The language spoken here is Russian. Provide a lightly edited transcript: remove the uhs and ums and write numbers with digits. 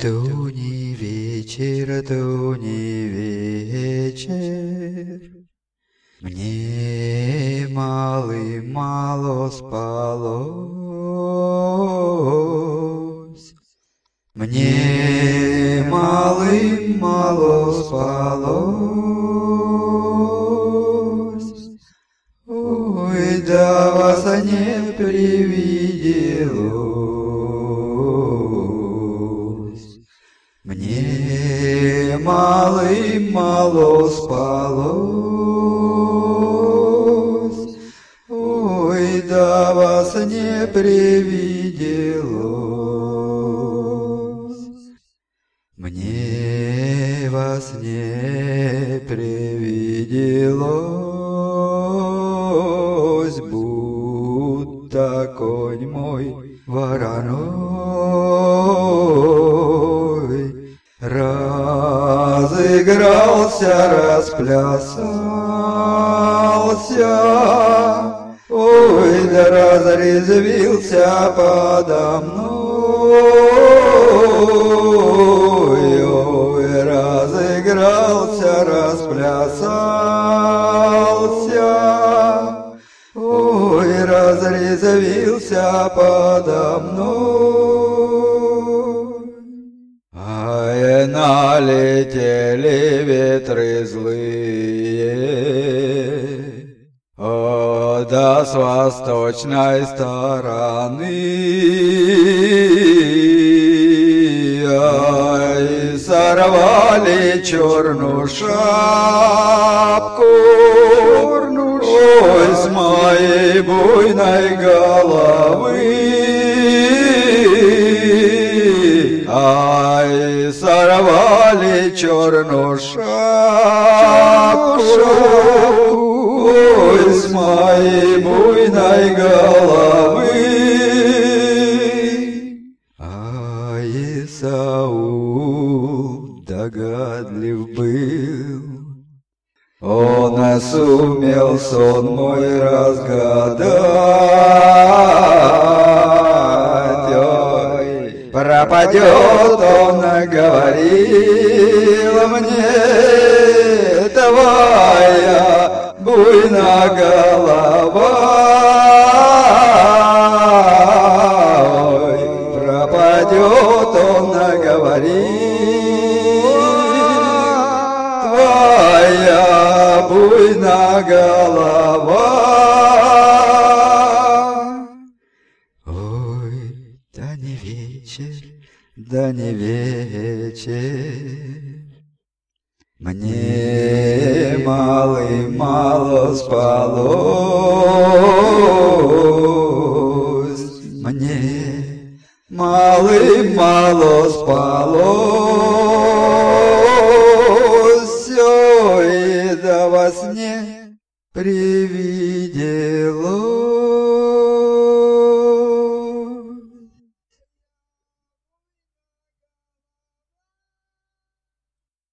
то не вечер, то не вечер. Мне мало спалось. Мне мало спалось. Ой, да вас не привиделось. Мне мало спалось. Ой, да вас не привиделось. Мне вас не привиделось, будто конь мой вороной разыгрался, расплясался, ой, да разрезвился подо мной, ой, разыгрался, расплясался, ой, разрезвился подо мной. Ай, налетели ветры злые, да с восточной стороны, ай, сорвали черную шапку, ой, с моей буйной головы, ай, сорвали черную шапку, ой, с моей буйной головы. А Исаул догадлив был, он сумел сон мой разгадать, ой, пропадет он, говорил мне, твоя буйная голова, ой, пропадет он, говорил, твоя буйная голова. Ой, да не вечер, да не вечер. Мне мало спалось, мне мало спалось, ой, да во сне привиделось.